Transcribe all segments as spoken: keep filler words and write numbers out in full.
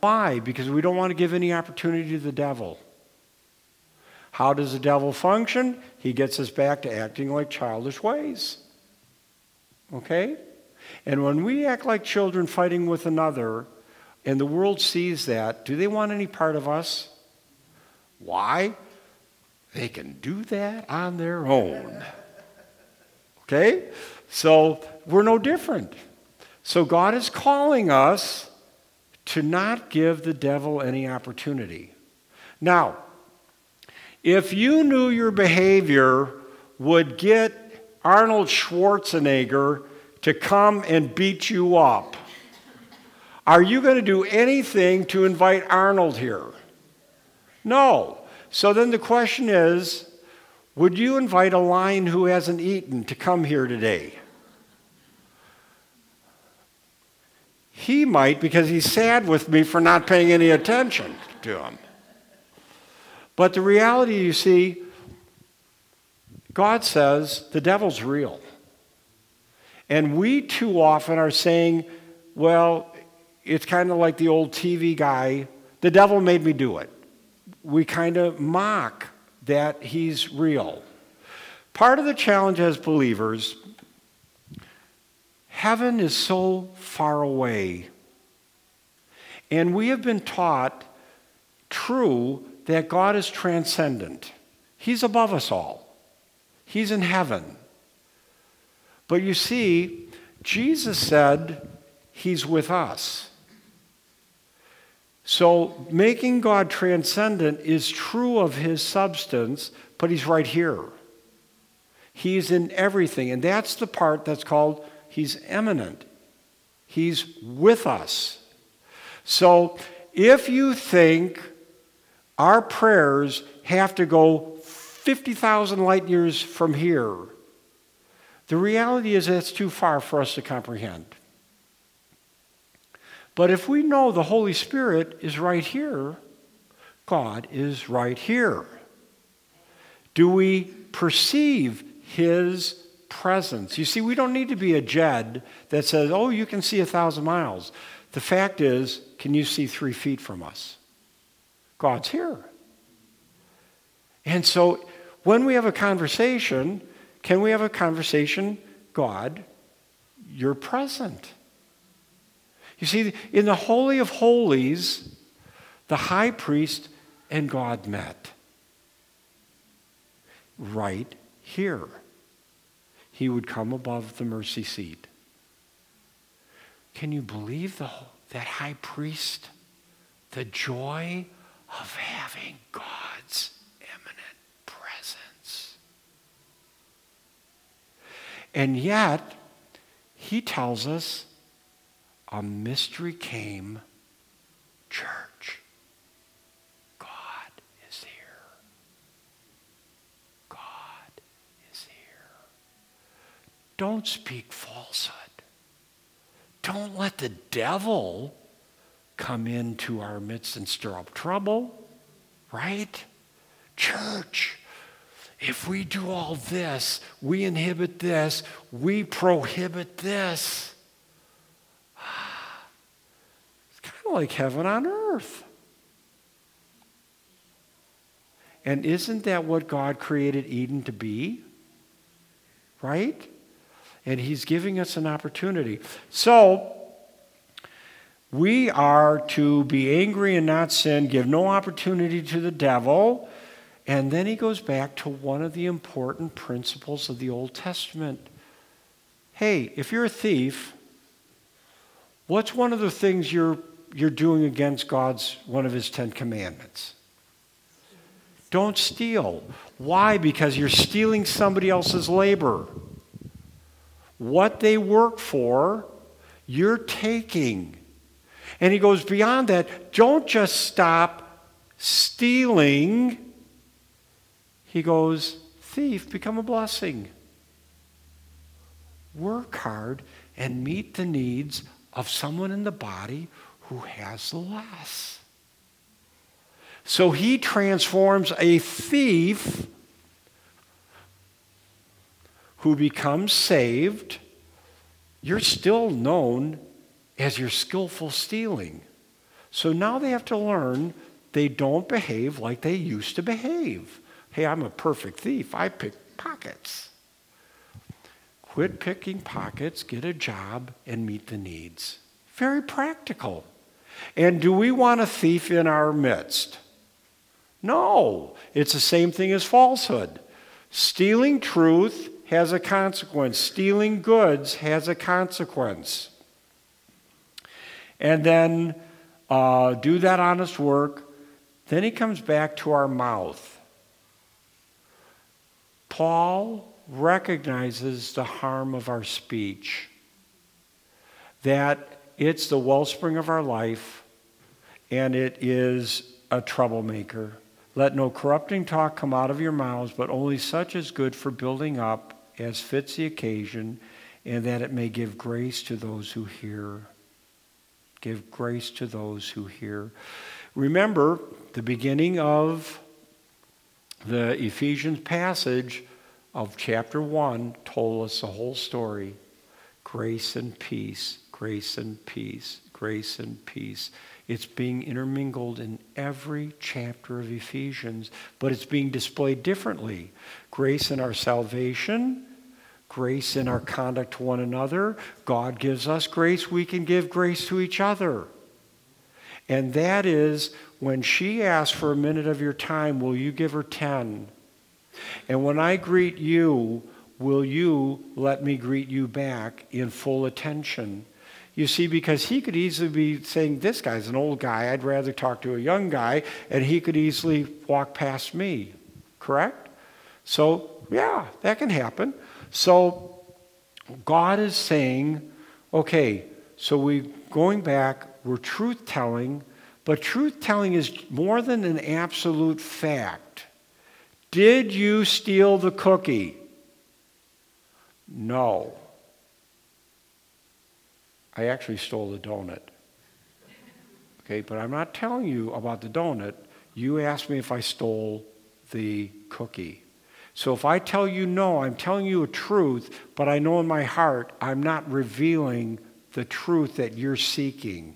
Why? Because we don't want to give any opportunity to the devil. How does the devil function? He gets us back to acting like childish ways. Okay? And when we act like children fighting with another, and the world sees that, do they want any part of us? Why? They can do that on their own. Okay? So we're no different. So God is calling us to not give the devil any opportunity. Now, if you knew your behavior would get Arnold Schwarzenegger to come and beat you up, are you going to do anything to invite Arnold here? No. So then the question is, would you invite a lion who hasn't eaten to come here today? He might, because he's sad with me for not paying any attention to him. But the reality, you see, God says the devil's real. And we too often are saying, well, it's kind of like the old T V guy, the devil made me do it. We kind of mock that he's real. Part of the challenge as believers, heaven is so far away. And we have been taught, true, that God is transcendent. He's above us all. He's in heaven. But you see, Jesus said he's with us. So making God transcendent is true of his substance, but he's right here. He's in everything. And that's the part that's called he's immanent. He's with us. So if you think our prayers have to go fifty thousand light years from here, the reality is that's too far for us to comprehend. But if we know the Holy Spirit is right here, God is right here. Do we perceive his presence? You see, we don't need to be a Jed that says, oh, you can see a thousand miles. The fact is, can you see three feet from us? God's here. And so when we have a conversation, can we have a conversation, God, you're present. You see, in the Holy of Holies, the high priest and God met. Right here. He would come above the mercy seat. Can you believe the, that high priest? The joy of having God's immanent presence. And yet, he tells us, a mystery came, church. God is here. God is here. Don't speak falsehood. Don't let the devil come into our midst and stir up trouble, right? Church, if we do all this, we inhibit this, we prohibit this. Like heaven on earth. And isn't that what God created Eden to be? Right? And he's giving us an opportunity. So, we are to be angry and not sin, give no opportunity to the devil. And then he goes back to one of the important principles of the Old Testament. Hey, if you're a thief, what's one of the things you're you're doing against God's, one of his Ten Commandments? Don't steal. Why? Because you're stealing somebody else's labor. What they work for, you're taking. And he goes beyond that. Don't just stop stealing. He goes, thief, become a blessing. Work hard and meet the needs of someone in the body who has less. So he transforms a thief who becomes saved. You're still known as your skillful stealing. So now they have to learn they don't behave like they used to behave. Hey, I'm a perfect thief. I pick pockets. Quit picking pockets, get a job, and meet the needs. Very practical. And do we want a thief in our midst? No. It's the same thing as falsehood. Stealing truth has a consequence. Stealing goods has a consequence. And then uh, do that honest work. Then he comes back to our mouth. Paul recognizes the harm of our speech, that it's the wellspring of our life, and it is a troublemaker. Let no corrupting talk come out of your mouths, but only such as good for building up, as fits the occasion, and that it may give grace to those who hear. Give grace to those who hear. Remember, the beginning of the Ephesians passage of chapter one told us the whole story. Grace and peace, grace and peace, grace and peace. It's being intermingled in every chapter of Ephesians, but it's being displayed differently. Grace in our salvation, grace in our conduct to one another. God gives us grace, we can give grace to each other. And that is, when she asks for a minute of your time, will you give her ten? And when I greet you, will you let me greet you back in full attention? You see, because he could easily be saying, this guy's an old guy, I'd rather talk to a young guy, and he could easily walk past me, correct? So, yeah, that can happen. So, God is saying, okay, so we're going back, we're truth-telling, but truth-telling is more than an absolute fact. Did you steal the cookie? No. I actually stole the donut. Okay, but I'm not telling you about the donut. You asked me if I stole the cookie. So if I tell you no, I'm telling you a truth, but I know in my heart I'm not revealing the truth that you're seeking.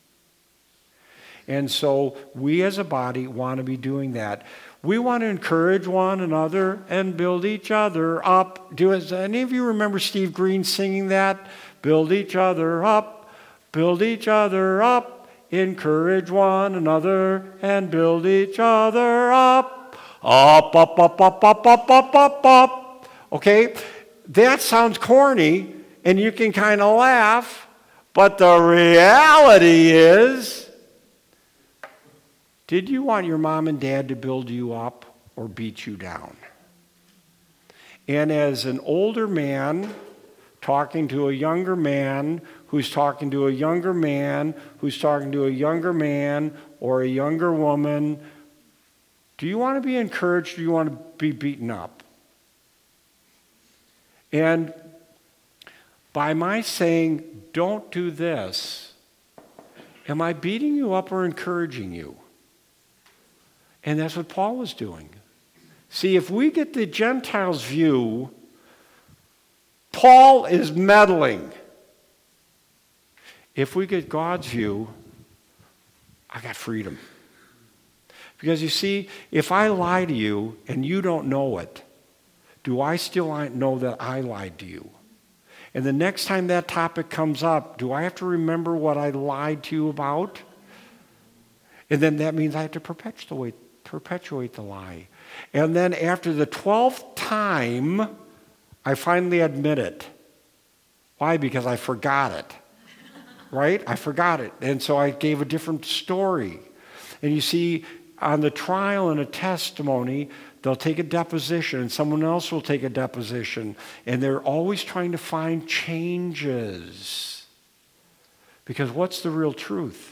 And so we as a body want to be doing that. We want to encourage one another and build each other up. Do as any of you remember Steve Green singing that? Build each other up, build each other up, encourage one another and build each other up. Up, up, up, up, up, up, up, up, up. Okay? That sounds corny and you can kind of laugh, but the reality is, did you want your mom and dad to build you up or beat you down? And as an older man talking to a younger man who's talking to a younger man who's talking to a younger man or a younger woman, do you want to be encouraged or do you want to be beaten up? And by my saying, don't do this, am I beating you up or encouraging you? And that's what Paul was doing. See, if we get the Gentiles' view, Paul is meddling. If we get God's view, I got freedom. Because you see, if I lie to you and you don't know it, do I still know that I lied to you? And the next time that topic comes up, do I have to remember what I lied to you about? And then that means I have to perpetuate perpetuate the lie. And then after the twelfth time, I finally admit it. Why? Because I forgot it. Right? I forgot it. And so I gave a different story. And you see, on the trial and a testimony, they'll take a deposition and someone else will take a deposition. And they're always trying to find changes. Because what's the real truth?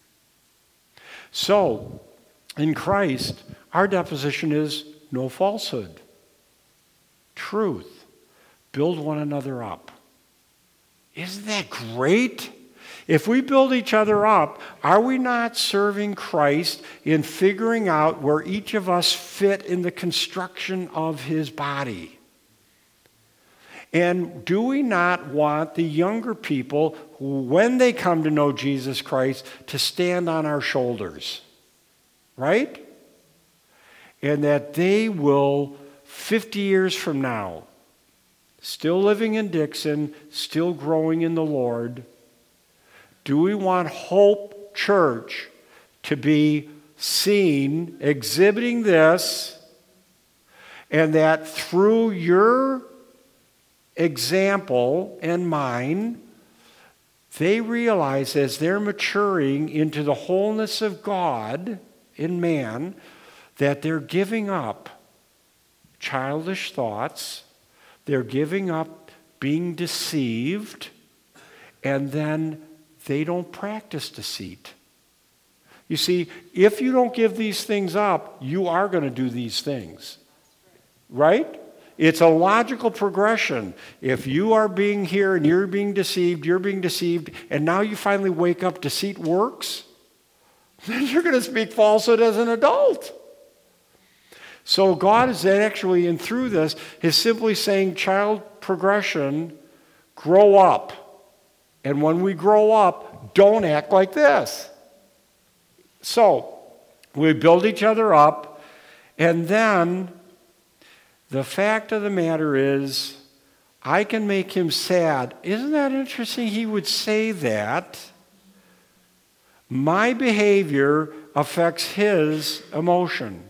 So, in Christ, our deposition is no falsehood. Truth. Build one another up. Isn't that great? If we build each other up, are we not serving Christ in figuring out where each of us fit in the construction of his body? And do we not want the younger people, who, when they come to know Jesus Christ, to stand on our shoulders? Right? And that they will, fifty years from now, still living in Dixon, still growing in the Lord, do we want Hope Church to be seen exhibiting this, and that through your example and mine, they realize as they're maturing into the wholeness of God in man, that they're giving up childish thoughts, they're giving up being deceived, and then they don't practice deceit. You see, if you don't give these things up, you are going to do these things. Right? It's a logical progression. If you are being here and you're being deceived, you're being deceived, and now you finally wake up, deceit works, then you're going to speak falsehood as an adult. So God is actually, and through this, is simply saying, child progression, grow up. And when we grow up, don't act like this. So, we build each other up, and then the fact of the matter is, I can make him sad. Isn't that interesting? He would say that. My behavior affects his emotion.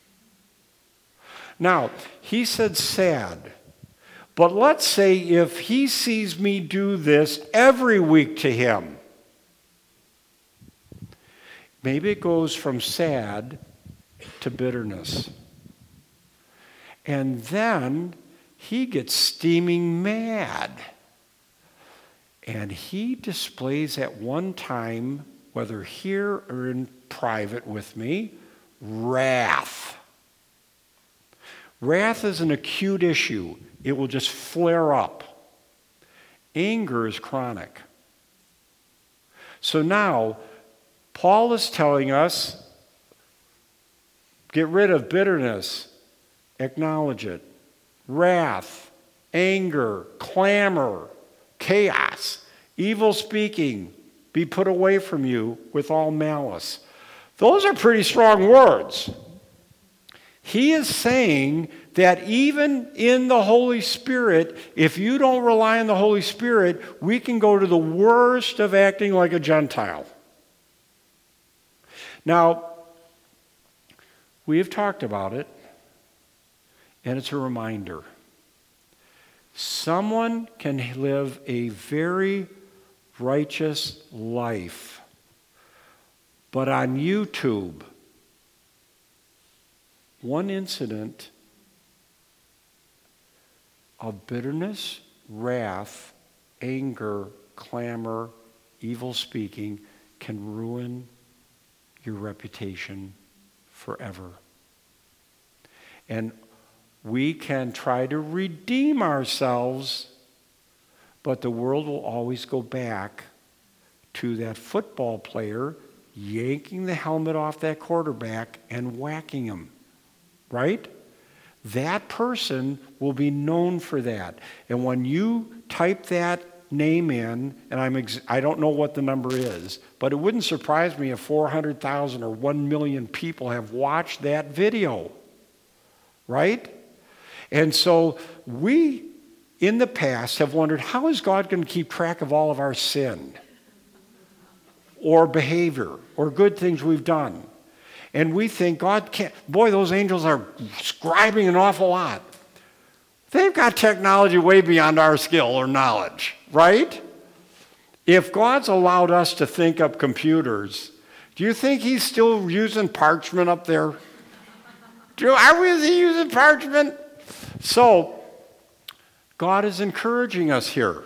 Now, he said sad. But let's say if he sees me do this every week to him, maybe it goes from sad to bitterness. And then he gets steaming mad. And he displays at one time, whether here or in private with me, wrath. Wrath is an acute issue. It will just flare up. Anger is chronic. So now, Paul is telling us, get rid of bitterness, acknowledge it. Wrath, anger, clamor, chaos, evil speaking, be put away from you with all malice. Those are pretty strong words. He is saying that even in the Holy Spirit, if you don't rely on the Holy Spirit, we can go to the worst of acting like a Gentile. Now, we have talked about it, and it's a reminder. Someone can live a very righteous life, but on YouTube, one incident of bitterness, wrath, anger, clamor, evil speaking can ruin your reputation forever. And we can try to redeem ourselves, but the world will always go back to that football player yanking the helmet off that quarterback and whacking him. Right? That person will be known for that. And when you type that name in, and I'm ex- I don't know what the number is, but it wouldn't surprise me if four hundred thousand or one million people have watched that video. Right? And so we, in the past, have wondered, how is God going to keep track of all of our sin? Or behavior, or good things we've done? And we think God can't, boy, those angels are scribing an awful lot. They've got technology way beyond our skill or knowledge, right? If God's allowed us to think up computers, do you think he's still using parchment up there? Do, are we is he using parchment? So, God is encouraging us here.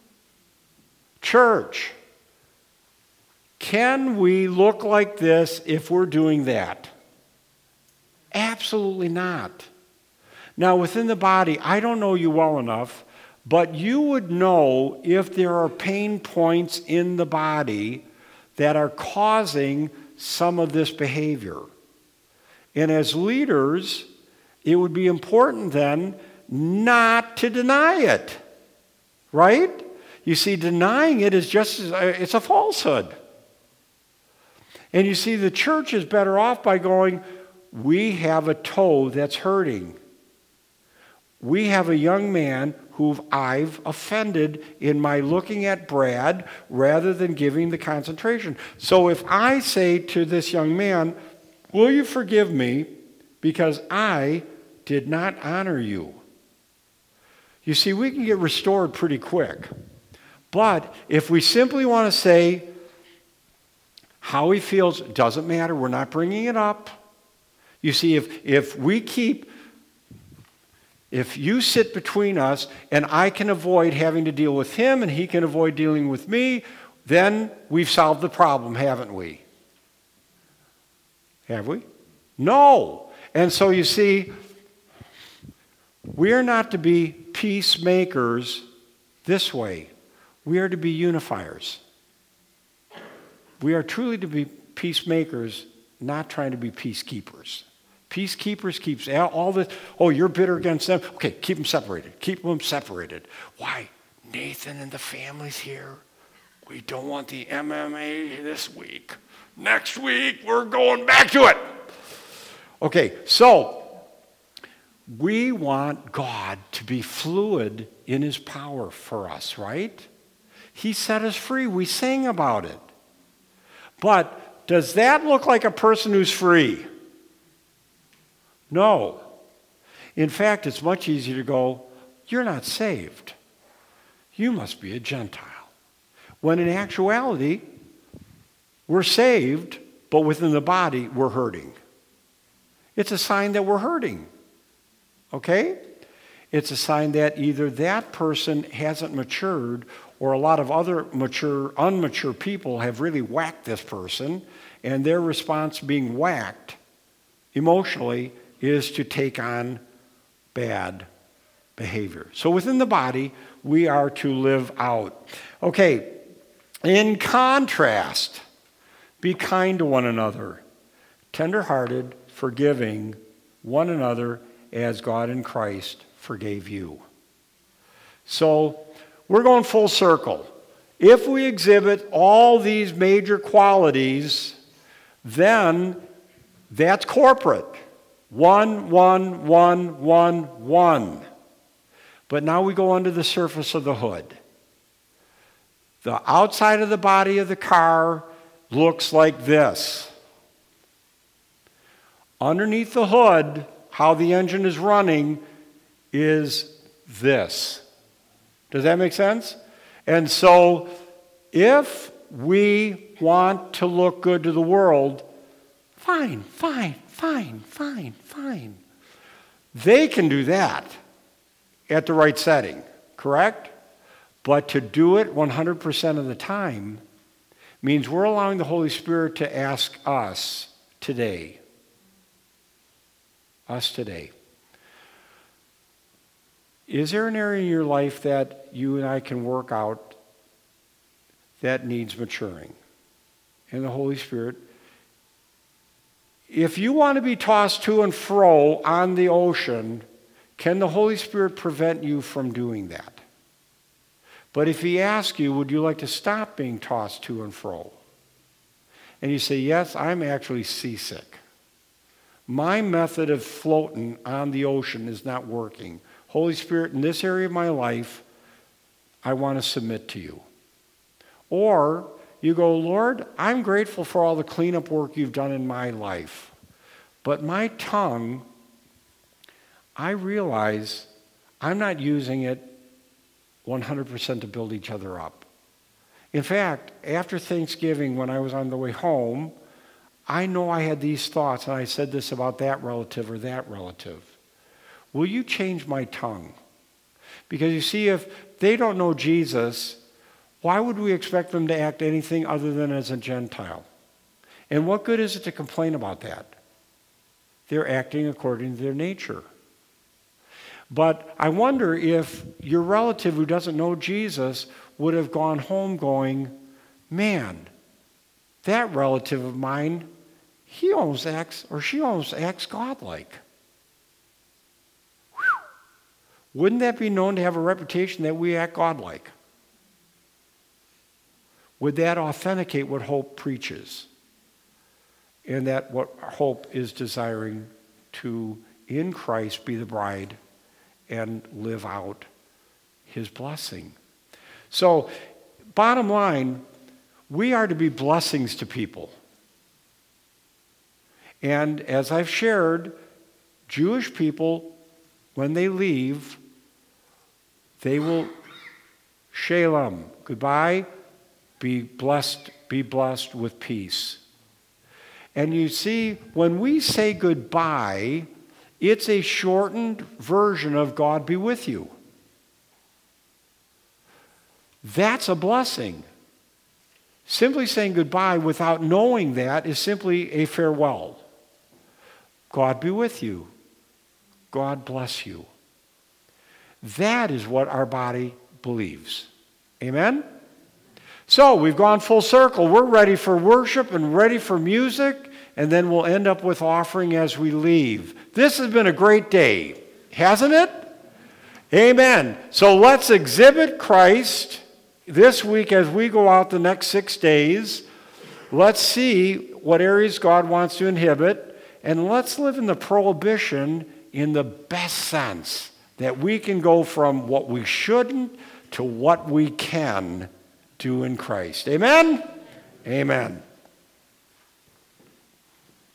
Church, can we look like this if we're doing that? Absolutely not. Now, within the body, I don't know you well enough, but you would know if there are pain points in the body that are causing some of this behavior. And as leaders, it would be important then not to deny it. Right? You see, denying it is just, it's a falsehood. And you see, the church is better off by going, we have a toe that's hurting. We have a young man who I've offended in my looking at Brad rather than giving the concentration. So if I say to this young man, will you forgive me because I did not honor you? You see, we can get restored pretty quick. But if we simply want to say how he feels, doesn't matter, we're not bringing it up. You see, if, if we keep, if you sit between us and I can avoid having to deal with him and he can avoid dealing with me, then we've solved the problem, haven't we? Have we? No. And so you see, we are not to be peacemakers this way. We are to be unifiers. We are truly to be peacemakers, not trying to be peacekeepers. Peacekeepers keeps all this, oh, you're bitter against them. Okay, keep them separated. Keep them separated. Why? Nathan and the family's here. We don't want the M M A this week. Next week, we're going back to it. Okay, so we want God to be fluid in his power for us, right? He set us free. We sang about it. But does that look like a person who's free? No. In fact, it's much easier to go, you're not saved. You must be a Gentile. When in actuality, we're saved, but within the body, we're hurting. It's a sign that we're hurting. Okay? It's a sign that either that person hasn't matured or a lot of other mature, unmature people have really whacked this person, and their response being whacked emotionally is to take on bad behavior. So within the body, we are to live out. Okay, in contrast, be kind to one another, tender-hearted, forgiving one another as God in Christ forgave you. So we're going full circle. If we exhibit all these major qualities, then that's corporate. One, one, one, one, one. But now we go under the surface of the hood. The outside of the body of the car looks like this. Underneath the hood, how the engine is running is this. Does that make sense? And so, if we want to look good to the world, fine, fine, fine, fine, fine. They can do that at the right setting, correct? But to do it one hundred percent of the time means we're allowing the Holy Spirit to ask us today, us today, is there an area in your life that you and I can work out that needs maturing? And the Holy Spirit, if you want to be tossed to and fro on the ocean, can the Holy Spirit prevent you from doing that? But if he asks you, would you like to stop being tossed to and fro? And you say, yes, I'm actually seasick. My method of floating on the ocean is not working. Holy Spirit, in this area of my life, I want to submit to you. Or you go, Lord, I'm grateful for all the cleanup work you've done in my life. But my tongue, I realize I'm not using it one hundred percent to build each other up. In fact, after Thanksgiving, when I was on the way home, I know I had these thoughts, and I said this about that relative or that relative. Will you change my tongue? Because you see, if they don't know Jesus, why would we expect them to act anything other than as a Gentile? And what good is it to complain about that? They're acting according to their nature. But I wonder if your relative who doesn't know Jesus would have gone home going, man, that relative of mine, he almost acts, or she almost acts godlike. Wouldn't that be known to have a reputation that we act godlike? Would that authenticate what hope preaches? And that what hope is desiring to, in Christ, be the bride and live out his blessing. So, bottom line, we are to be blessings to people. And as I've shared, Jewish people, when they leave, they will shalom, goodbye, be blessed, be blessed with peace. And you see, when we say goodbye, it's a shortened version of God be with you. That's a blessing. Simply saying goodbye without knowing that is simply a farewell. God be with you. God bless you. That is what our body believes. Amen? So, we've gone full circle. We're ready for worship and ready for music, and then we'll end up with offering as we leave. This has been a great day, hasn't it? Amen. So let's exhibit Christ this week as we go out the next six days. Let's see what areas God wants to inhibit, and let's live in the prohibition in the best sense, that we can go from what we shouldn't to what we can do in Christ. Amen? Amen.